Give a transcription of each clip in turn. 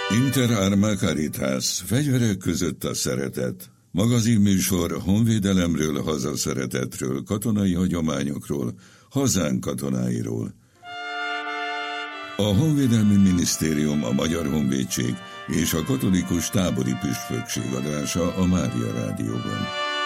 Inter Arma Caritas, fegyverek között a szeretet. Magazinműsor honvédelemről, hazaszeretetről, katonai hagyományokról, hazánk katonáiról. A Honvédelmi Minisztérium, a Magyar Honvédség és a Katolikus Tábori Püspökség adása a Mária Rádióban.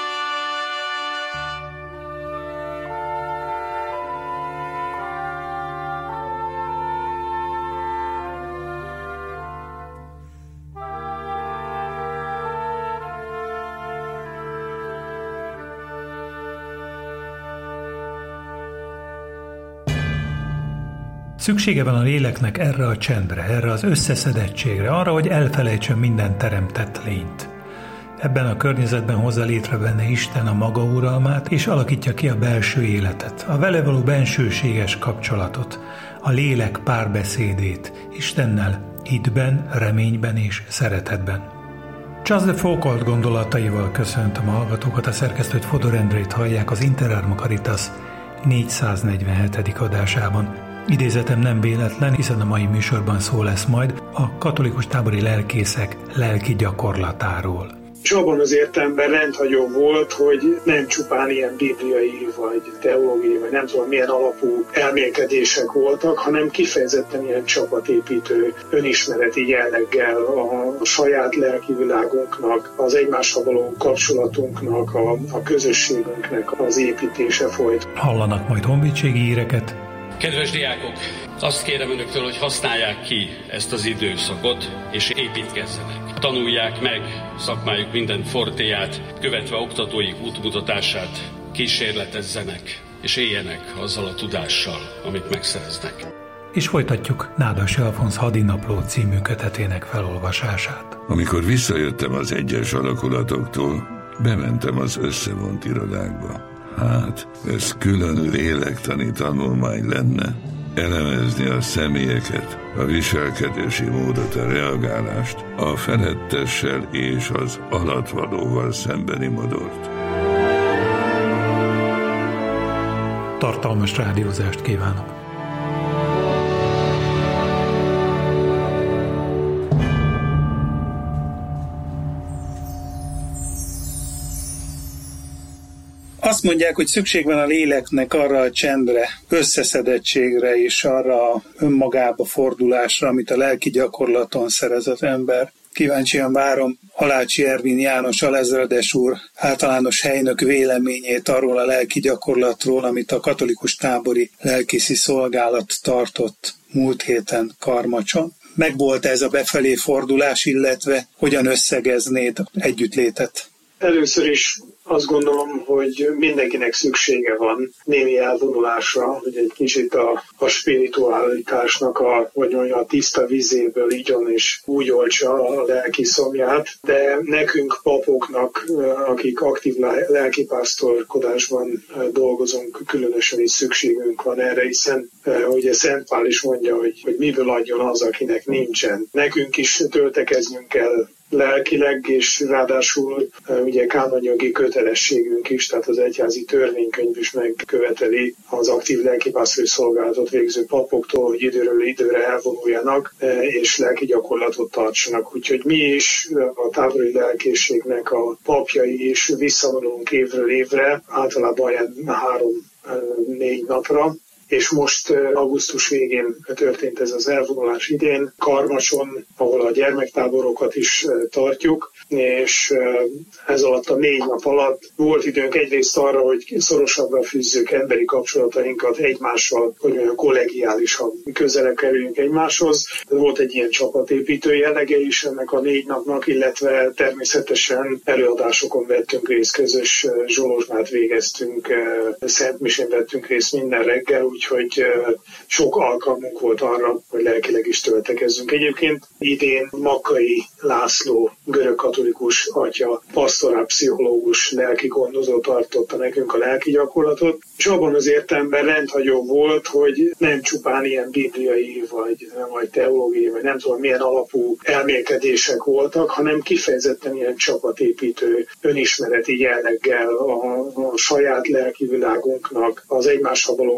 Szüksége van a léleknek erre a csendre, erre az összeszedettségre, arra, hogy elfelejtsön minden teremtett lényt. Ebben a környezetben hozza létre benne Isten a maga uralmát, és alakítja ki a belső életet, a vele való bensőséges kapcsolatot, a lélek párbeszédét Istennel, hitben, reményben és szeretetben. Charles de Foucault gondolataival köszöntöm a hallgatókat, a szerkesztőt Fodor Endrét hallják az Inter Arma Caritas 447. adásában. Idézetem nem véletlen, hiszen a mai műsorban szó lesz majd a katolikus tábori lelkészek lelki gyakorlatáról. És abban az értelemben rendhagyó volt, hogy nem csupán ilyen bibliai, vagy teológiai, vagy nem tudom milyen alapú elmélkedések voltak, hanem kifejezetten ilyen csapatépítő, önismereti jelleggel a saját lelki világunknak, az egymással való kapcsolatunknak, a közösségünknek az építése folyt. Hallanak majd honvédségi híreket. Kedves diákok, azt kérem önöktől, hogy használják ki ezt az időszakot, és építkezzenek. Tanulják meg szakmájuk minden fortéját, követve oktatóik útmutatását, kísérletezzenek, és éljenek azzal a tudással, amit megszereznek. És folytatjuk Nádasi Alfonz Hadinapló című kötetének felolvasását. Amikor visszajöttem az egyes alakulatoktól, bementem az összevont irodákba. Hát, ez külön lélektani tanulmány lenne, elemezni a személyeket, a viselkedési módot, a reagálást, a felettessel és az alatvalóval szembeni modort. Tartalmas rádiózást kívánok! Azt mondják, hogy szükség van a léleknek arra a csendre, összeszedettségre és arra a önmagába fordulásra, amit a lelki gyakorlaton szerez az ember. Kíváncsian várom Alácsi Ervin János alezredes úr általános helynök véleményét arról a lelki gyakorlatról, amit a katolikus tábori lelkészi szolgálat tartott múlt héten Karmacson. Megvolt ez a befelé fordulás, illetve hogyan összegeznéd együttlétet? Először is azt gondolom, hogy mindenkinek szüksége van némi elvonulásra, hogy egy kicsit a spiritualitásnak a tiszta vízéből igyon és úgy oltsa a lelki szomját, de nekünk papoknak, akik aktív lelkipásztorkodásban dolgozunk, különösen is szükségünk van erre, hiszen ugye Szent Pál is mondja, hogy miből adjon az, akinek nincsen. Nekünk is töltekeznünk kell lelkileg, és ráadásul ugye kánonjogi kötelességünk is, tehát az egyházi törvénykönyv is megköveteli az aktív lelkipásztori szolgálatot végző papoktól, hogy időről időre elvonuljanak, és lelki gyakorlatot tartsanak. Úgyhogy mi is a tábori lelkészségnek a papjai is visszavonulunk évről évre, általában 3-4 napra, és most augusztus végén történt ez az elvonulás idén, Karmacson, ahol a gyermektáborokat is tartjuk, és ez alatt a 4 nap alatt volt időnk egyrészt arra, hogy szorosabbra fűzzük emberi kapcsolatainkat egymással, hogy olyan kollegiálisan közelebb kerüljünk egymáshoz. Volt egy ilyen csapatépítő jellege is ennek a 4 napnak, illetve természetesen előadásokon vettünk részt, közös zsolozsmát végeztünk, szentmisén vettünk részt minden reggel, úgyhogy sok alkalmunk volt arra, hogy lelkileg is töltekezzünk. Egyébként idén Makkai László görögkatolikus atya, pastorálpszichológus, lelki gondozó tartotta nekünk a lelki gyakorlatot, és abban az értelemben rendhagyó volt, hogy nem csupán ilyen bibliai, vagy teológiai, vagy nem tudom milyen alapú elmélkedések voltak, hanem kifejezetten ilyen csapatépítő, önismereti jelleggel a saját lelki világunknak, az egymással való kapcsolatunknak,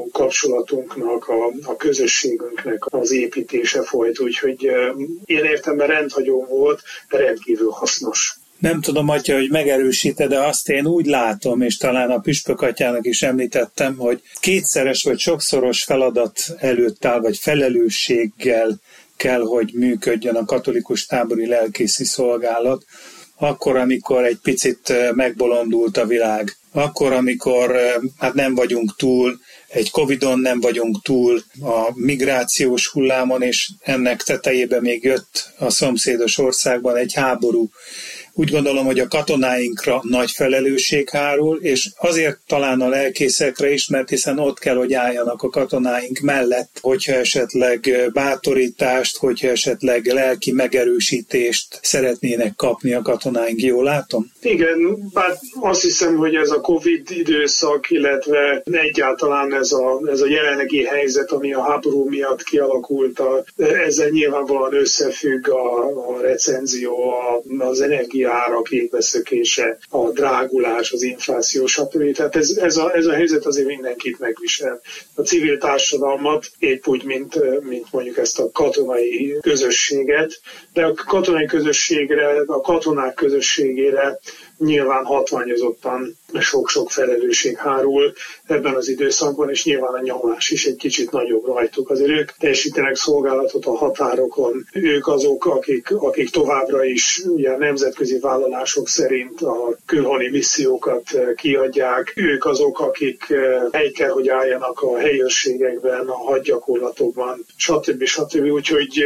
kapcsolatunknak, a közösségünknek az építése folyt, úgyhogy ilyen értelemben rendhagyó volt, de rendkívül hasznos. Nem tudom, atya, hogy megerősíted, de azt én úgy látom, és talán a püspök atyának is említettem, hogy kétszeres vagy sokszoros feladat előtt áll, vagy felelősséggel kell, hogy működjön a katolikus tábori lelkészi szolgálat, akkor, amikor egy picit megbolondult a világ, akkor, amikor nem vagyunk túl, egy Covidon nem vagyunk túl, a migrációs hullámon, és ennek tetejében még jött a szomszédos országban egy háború. Úgy gondolom, hogy a katonáinkra nagy felelősség hárul, és azért talán a lelkészekre is, mert hiszen ott kell, hogy álljanak a katonáink mellett, hogyha esetleg bátorítást, hogyha esetleg lelki megerősítést szeretnének kapni a katonáink. Jól látom? Igen, bár azt hiszem, hogy ez a Covid időszak, illetve egyáltalán ez a jelenlegi helyzet, ami a háború miatt kialakult, ezzel nyilvánvalóan összefügg a recenzió, az energiaárak égbeszökése, a drágulás, az infláció, stb. Tehát ez a helyzet azért mindenkit megvisel. A civil társadalmat, épp úgy, mint mondjuk ezt a katonai közösséget, de a katonai közösségre, a katonák közösségére nyilván hatványozottan sok-sok felelősség hárul ebben az időszakban, és nyilván a nyomás is egy kicsit nagyobb rajtuk. Azért ők teljesítenek szolgálatot a határokon, ők azok, akik továbbra is ugye a nemzetközi vállalások szerint a külhoni missziókat kiadják, ők azok, akik helyt kell, hogy álljanak a helyőrségekben, a hadgyakorlatokban, stb. Úgyhogy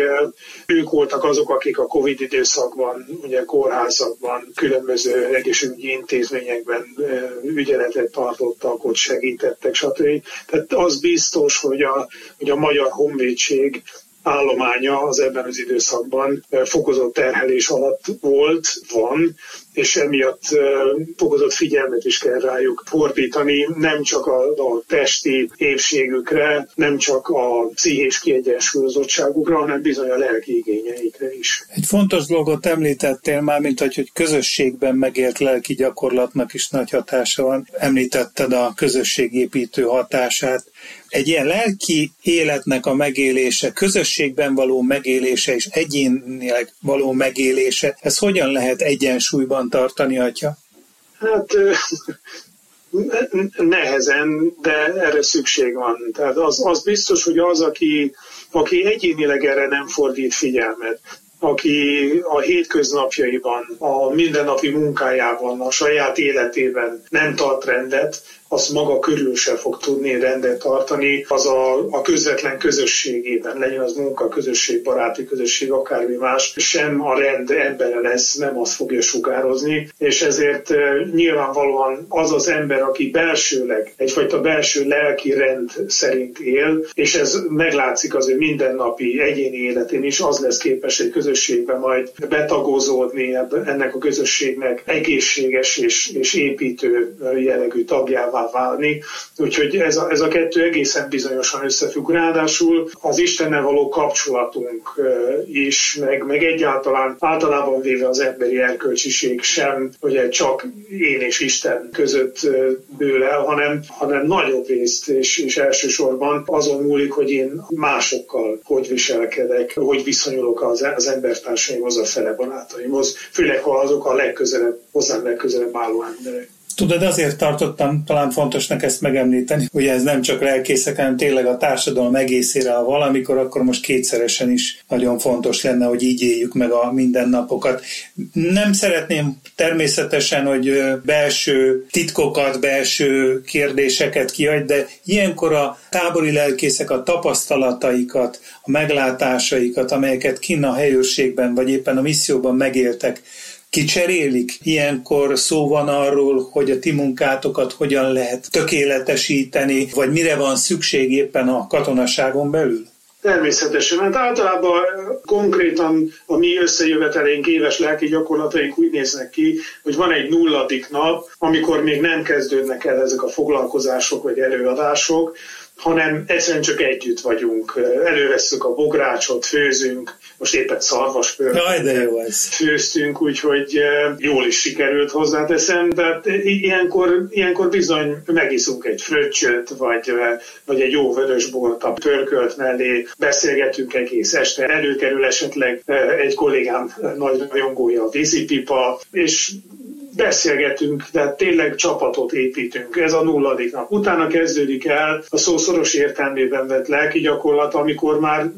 ők voltak azok, akik a Covid időszakban, ugye kórházakban, különböző egészségügyi intézményekben ügyeletet tartottak, ott segítettek, stb. Tehát az biztos, hogy a Magyar Honvédség állománya az ebben az időszakban fokozott terhelés alatt van, és emiatt fokozott figyelmet is kell rájuk fordítani, nem csak a testi épségükre, nem csak a pszichés kiegyensúlyozottságukra, hanem bizony a lelki igényeikre is. Egy fontos dolgot említettél már, mint hogy közösségben megélt lelki gyakorlatnak is nagy hatása van. Említetted a közösségépítő hatását. Egy ilyen lelki életnek a megélése, közösségben való megélése és egyénileg való megélése, ez hogyan lehet egyensúlyban tartani, atya? Hát nehezen, de erre szükség van. Tehát az biztos, hogy az, aki egyénileg erre nem fordít figyelmet, aki a hétköznapjaiban, a mindennapi munkájában, a saját életében nem tart rendet, azt maga körül se fog tudni rendet tartani, az a közvetlen közösségében, legyen az munkaközösség, baráti közösség, akármi más, sem a rend embere lesz, nem azt fogja sugározni, és ezért nyilvánvalóan az az ember, aki belsőleg, egyfajta belső lelki rend szerint él, és ez meglátszik az ő mindennapi egyéni életén is, az lesz képes egy közösségben majd betagozódni, ennek a közösségnek egészséges és építő jellegű tagjává válni. Úgyhogy ez a kettő egészen bizonyosan összefügg. Ráadásul az Istennel való kapcsolatunk is, meg általában véve az emberi erkölcsiség sem, ugye csak én és Isten között dől el, hanem nagyobb részt és elsősorban azon múlik, hogy én másokkal hogy viselkedek, hogy viszonyulok az embertársaimhoz, a fele barátaimhoz, főleg ha azok a hozzám legközelebb álló emberek. Tudod, azért tartottam talán fontosnak ezt megemlíteni, hogy ez nem csak lelkészek, hanem tényleg a társadalom egészére, ha valamikor, akkor most kétszeresen is nagyon fontos lenne, hogy így éljük meg a mindennapokat. Nem szeretném természetesen, hogy belső titkokat, belső kérdéseket kiadj, de ilyenkor a tábori lelkészek a tapasztalataikat, a meglátásaikat, amelyeket kinn a helyőrségben, vagy éppen a misszióban megéltek, kicserélik? Ilyenkor szó van arról, hogy a ti munkátokat hogyan lehet tökéletesíteni, vagy mire van szükség éppen a katonaságon belül? Természetesen, mert általában konkrétan a mi összejöveteleink, éves lelki gyakorlataink úgy néznek ki, hogy van egy 0. nap, amikor még nem kezdődnek el ezek a foglalkozások vagy előadások, hanem egyszerűen csak együtt vagyunk. Elővesszük a bográcsot, főzünk, most éppen szarvaspőrt főztünk, úgyhogy jól is sikerült, hozzáteszem, de ilyenkor bizony megiszunk egy fröccsöt, vagy egy jó vörösbort a pörkölt mellé, beszélgetünk egész este, előkerül esetleg egy kollégám nagy rajongója, a vízipipa, és beszélgetünk, de tényleg csapatot építünk. Ez a 0. nap. Utána kezdődik el a szó szoros értelmében vett lelki gyakorlat, amikor már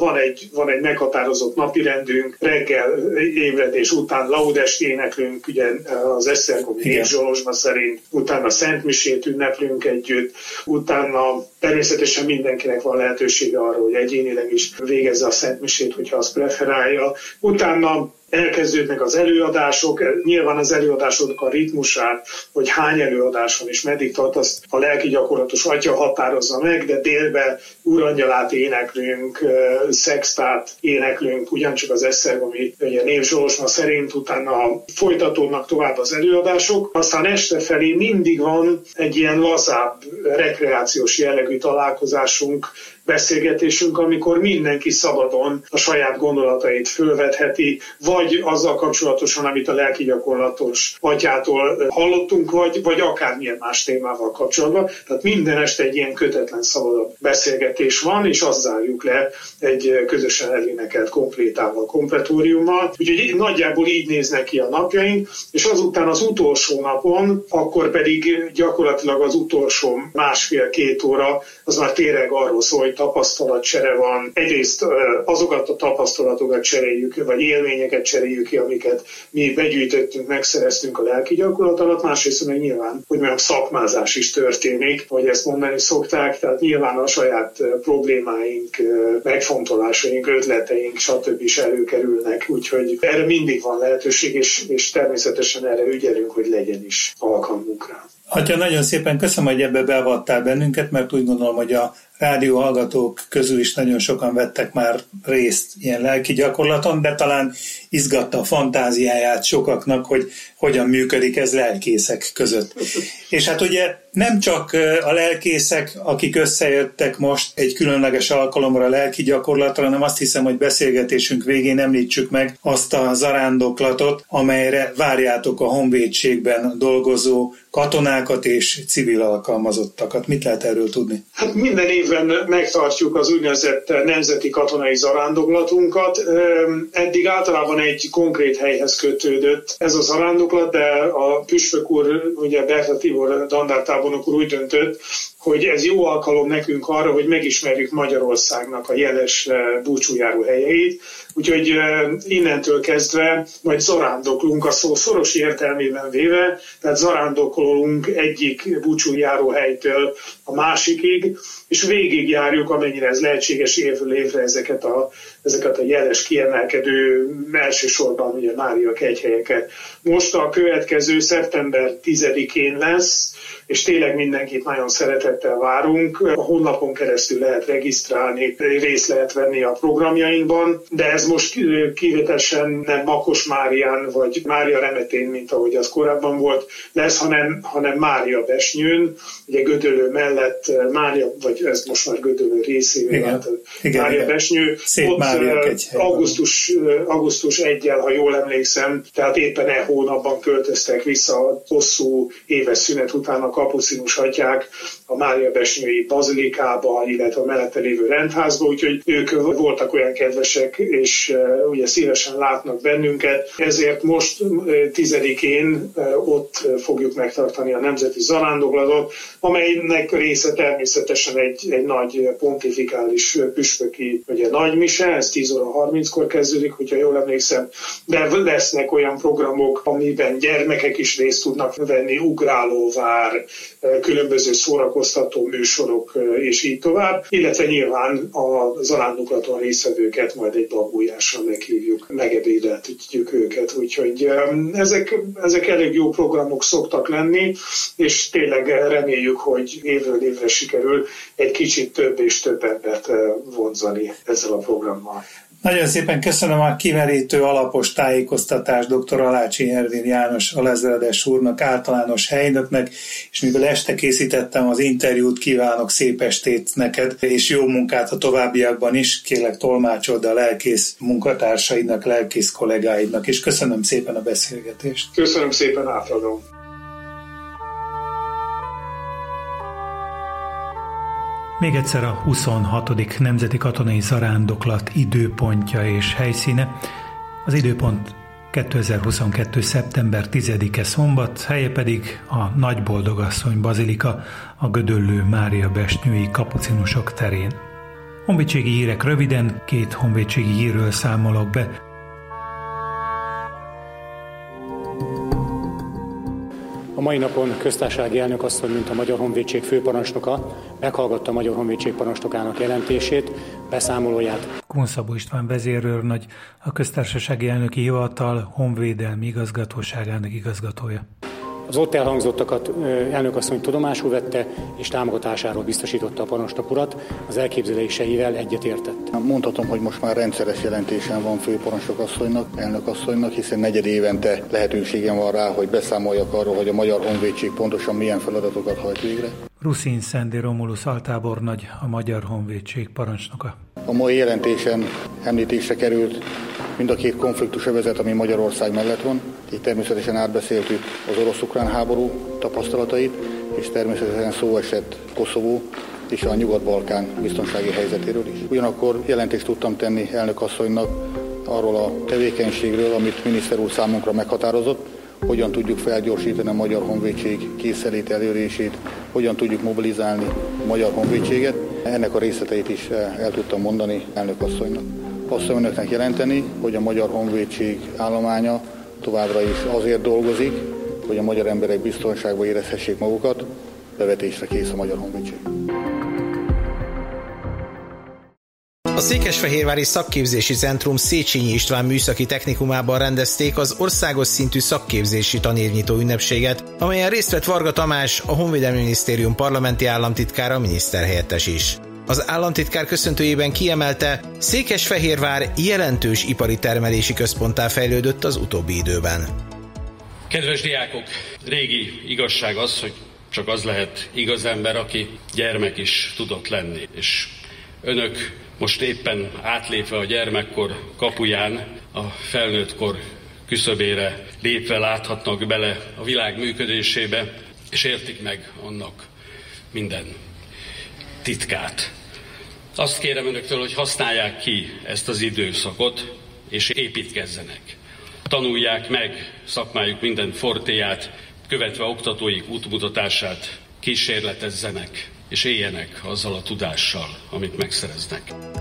van egy meghatározott napirendünk, reggel ébredés után laudest éneklünk, ugye az esztergomi népzsolozsma szerint, utána szentmisét ünneplünk együtt, utána természetesen mindenkinek van lehetősége arra, hogy egyénileg is végezze a szentmisét, hogyha azt preferálja. Utána elkezdődnek az előadások, nyilván az előadásoknak a ritmusát, hogy hány előadás van és meddig tart, azt a lelki gyakorlatos atya határozza meg, de délben Urangyalát éneklünk, szextát éneklünk, ugyancsak az esztergomi népzsolozsma szerint, utána folytatódnak tovább az előadások, aztán este felé mindig van egy ilyen lazább, rekreációs jellegű találkozásunk, beszélgetésünk, amikor mindenki szabadon a saját gondolatait fölvetheti, vagy azzal kapcsolatosan, amit a lelki gyakorlatos atyától hallottunk, vagy akármilyen más témával kapcsolatban. Tehát minden este egy ilyen kötetlen, szabadabb beszélgetés van, és azt zárjuk le egy közösen elénekelt komplétával, kompletóriummal. Úgyhogy nagyjából így néznek ki a napjaink, és azután az utolsó napon, akkor pedig gyakorlatilag az utolsó 1,5-2 óra, az már tényleg arról szól, hogy tapasztalatcsere van. Egyrészt azokat a tapasztalatokat cseréljük, vagy élményeket cseréljük ki, amiket mi begyűjtöttünk, megszereztünk a lelki gyakorlat alatt, másrészt meg nyilván, hogy mondjam, szakmázás is történik, hogy ezt mondani szokták, tehát nyilván a saját problémáink, megfontolásaink, ötleteink, stb. Is előkerülnek, úgyhogy erre mindig van lehetőség, és természetesen erre ügyelünk, hogy legyen is alkalmunk rá. Atya, nagyon szépen köszönöm, hogy ebbe beavattál bennünket, mert úgy gondolom, hogy a rádió hallgatók közül is nagyon sokan vettek már részt ilyen lelki gyakorlaton, de talán izgatta a fantáziáját sokaknak, hogy hogyan működik ez lelkészek között. És hát ugye nem csak a lelkészek, akik összejöttek most egy különleges alkalomra a lelki gyakorlatra, hanem azt hiszem, hogy beszélgetésünk végén említsük meg azt a zarándoklatot, amelyre várjátok a honvédségben dolgozó katonákat és civil alkalmazottakat. Mit lehet erről tudni? Hát minden évben megtartjuk az úgynevezett nemzeti katonai zarándoklatunkat. Eddig általában egy konkrét helyhez kötődött ez a zarándoklat, de a püspök úr, ugye Berta Tibor dandártábornok úr úgy döntött, hogy ez jó alkalom nekünk arra, hogy megismerjük Magyarországnak a jeles búcsújáró helyeit, úgyhogy innentől kezdve majd zarándoklunk a szó szoros értelmében véve, tehát zarándokolunk egyik búcsújáró helytől a másikig, és végigjárjuk, amennyire ez lehetséges évről évre ezeket a jeles, kiemelkedő, elsősorban ugye Mária kegyhelyeket. Most a következő szeptember 10-én lesz, és tényleg mindenkit nagyon szeretettel várunk. A honlapon keresztül lehet regisztrálni, részt lehet venni a programjainkban, de ez most kivételesen nem Makos Márián vagy Mária Remetén, mint ahogy az korábban volt, lesz, hanem Mária Besnyőn, ugye Gödöllő mellett Mária, vagy ez most már Gödöllő részévé vált Mária Besnyő. Szép ott augusztus 1-jel, ha jól emlékszem, tehát éppen hónapban költöztek vissza a hosszú éves szünet után a kapucinus atyák a Mária Besnyői bazilikába, illetve a mellette lévő rendházba, úgyhogy ők voltak olyan kedvesek, és ugye szívesen látnak bennünket, ezért most 10-én ott fogjuk megtartani a nemzeti zarándoklatot, amelynek része természetesen egy nagy pontifikális püspöki ugye, nagymise, ez 10:30-kor kezdődik, hogyha jól emlékszem, de lesznek olyan programok, amiben gyermekek is részt tudnak venni, ugrálóvár, különböző szórakoztató műsorok, és így tovább, illetve nyilván a zarándoklaton résztvevőket majd egy babújással meghívjuk, megebédeltetjük őket, úgyhogy ezek elég jó programok szoktak lenni, és tényleg reméljük, hogy évről évre sikerül egy kicsit több és több embert vonzani ezzel a programmal. Nagyon szépen köszönöm a kimerítő alapos tájékoztatást dr. Alácsi Ervin János alezredes úrnak, általános helynöknek, és mivel este készítettem az interjút, kívánok szép estét neked, és jó munkát a továbbiakban is, kérlek tolmácsold a lelkész munkatársaidnak, lelkész kollégáidnak, és köszönöm szépen a beszélgetést. Köszönöm szépen, átadom. Még egyszer a 26. Nemzeti Katonai Zarándoklat időpontja és helyszíne. Az időpont 2022. szeptember 10-e szombat, helye pedig a Nagyboldogasszony bazilika a Gödöllő Mária Besnyői kapucinusok terén. Honvédségi hírek röviden, 2 honvédségi hírről számolok be. A mai napon köztársasági elnök asszony, mint a Magyar Honvédség főparancsnoka, meghallgatta a Magyar Honvédség parancsnokának jelentését, beszámolóját. Kun Szabó István vezérőrnagy, a köztársasági elnöki hivatal honvédelmi igazgatóságának igazgatója. Az ott elhangzottakat elnök asszony tudomásul vette, és támogatásáról biztosította a parancsnok urat, az elképzeléseivel egyetértett. Mondhatom, hogy most már rendszeres jelentésen van főparancsnok asszonynak, elnök asszonynak, hiszen negyed évente lehetőségem van rá, hogy beszámoljak arról, hogy a Magyar Honvédség pontosan milyen feladatokat hajt végre. Ruszin Szendi Romulus altábornagy, a Magyar Honvédség parancsnoka. A mai jelentésen említésre került mind a 2 konfliktusövezet, ami Magyarország mellett van. Így természetesen átbeszéltük az orosz-ukrán háború tapasztalatait, és természetesen szó esett Koszovó és a Nyugat-Balkán biztonsági helyzetéről is. Ugyanakkor jelentést tudtam tenni elnök asszonynak arról a tevékenységről, amit miniszter úr számunkra meghatározott, hogyan tudjuk felgyorsítani a Magyar Honvédség készenlét elérését, hogyan tudjuk mobilizálni a Magyar Honvédséget. Ennek a részleteit is el tudtam mondani elnök asszonynak. Azt önöknek jelenteni, hogy a Magyar Honvédség állománya továbbra is azért dolgozik, hogy a magyar emberek biztonságban érezhessék magukat, bevetésre kész a Magyar Honvédség. A Székesfehérvári Szakképzési Centrum Széchenyi István Műszaki Technikumában rendezték az országos szintű szakképzési tanévnyitó ünnepséget, amelyen részt vett Varga Tamás, a Honvédelmi Minisztérium parlamenti államtitkára, miniszterhelyettes is. Az államtitkár köszöntőjében kiemelte, Székesfehérvár jelentős ipari termelési központtá fejlődött az utóbbi időben. Kedves diákok, régi igazság az, hogy csak az lehet igaz ember, aki gyermek is tudott lenni. És önök most éppen átlépve a gyermekkor kapuján, a felnőttkor küszöbére lépve láthatnak bele a világ működésébe, és értik meg annak minden titkát. Azt kérem önöktől, hogy használják ki ezt az időszakot, és építkezzenek. Tanulják meg szakmájuk minden fortéját, követve oktatóik útmutatását, kísérletezzenek, és éljenek azzal a tudással, amit megszereznek.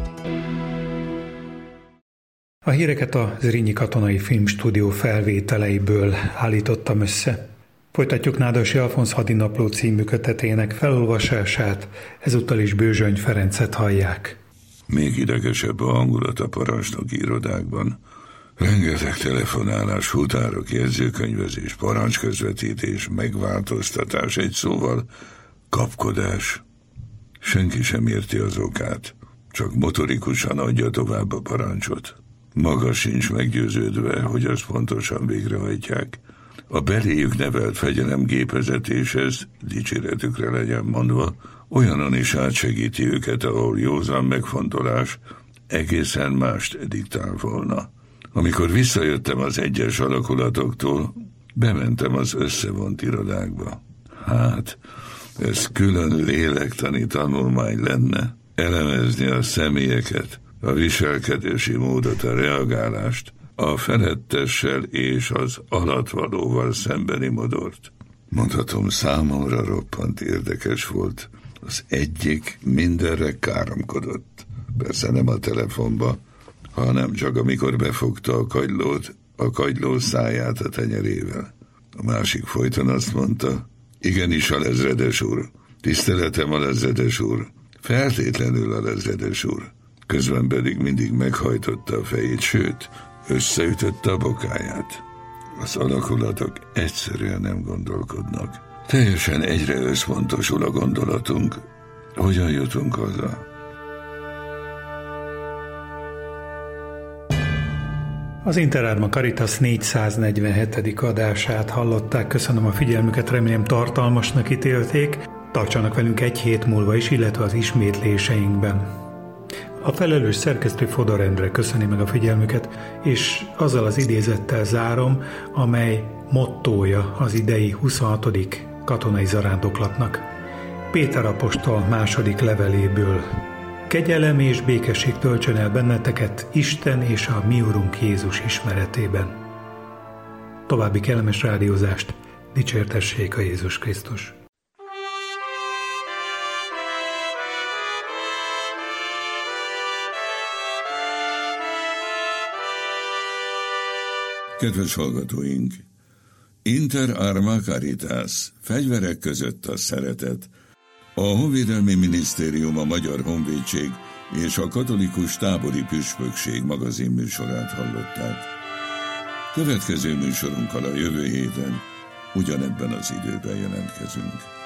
A híreket a Zrínyi Katonai Filmstúdió felvételeiből állítottam össze. Folytatjuk Nádasi Alfonz hadinapló című kötetének felolvasását, ezúttal is Bőzsöny Ferencet hallják. Még idegesebb a hangulat a parancsnoki irodákban. Rengeteg telefonálás, futárok, jegyzőkönyvezés, parancsközvetítés, megváltoztatás, egy szóval kapkodás. Senki sem érti az okát, csak motorikusan adja tovább a parancsot. Maga sincs meggyőződve, hogy azt pontosan végrehajtják. A beléjük nevelt fegyelemgépezetéshez, dicséretükre legyen mondva, olyanon is átsegíti őket, ahol józan megfontolás egészen mást diktál volna. Amikor visszajöttem az egyes alakulatoktól, bementem az összevont irodákba. Hát, ez külön lélektani tanulmány lenne, elemezni a személyeket, a viselkedési módot, a reagálást, a felettessel és az alattvalóval szembeni modort. Mondhatom, számomra roppant érdekes volt. Az egyik mindenre káromkodott. Persze nem a telefonba, hanem csak amikor befogta a kagylót, a kagyló száját a tenyerével. A másik folyton azt mondta, igenis, alezredes úr, tiszteletem, alezredes úr, feltétlenül, alezredes úr. Közben pedig mindig meghajtotta a fejét, sőt, összeütötte a bokáját. Az alakulatok egyszerűen nem gondolkodnak. Teljesen egyre összpontosul a gondolatunk, hogyan jutunk haza. Az Inter Arma Caritas 447. adását hallották. Köszönöm a figyelmüket, remélem tartalmasnak ítélték. Tartsanak velünk egy hét múlva is, illetve az ismétléseinkben. A felelős szerkesztő Fodor Endre köszöni meg a figyelmüket, és azzal az idézettel zárom, amely mottója az idei 26. katonai zarándoklatnak. Péter apostol második leveléből. Kegyelem és békesség töltsön el benneteket Isten és a mi Urunk Jézus ismeretében. További kellemes rádiózást, dicsértessék a Jézus Krisztus! Kedves hallgatóink! Inter Arma Caritas, fegyverek között a szeretet. A Honvédelmi Minisztérium, a Magyar Honvédség és a Katolikus Tábori Püspökség magazin műsorát hallották. Következő műsorunkkal a jövő héten ugyanebben az időben jelentkezünk.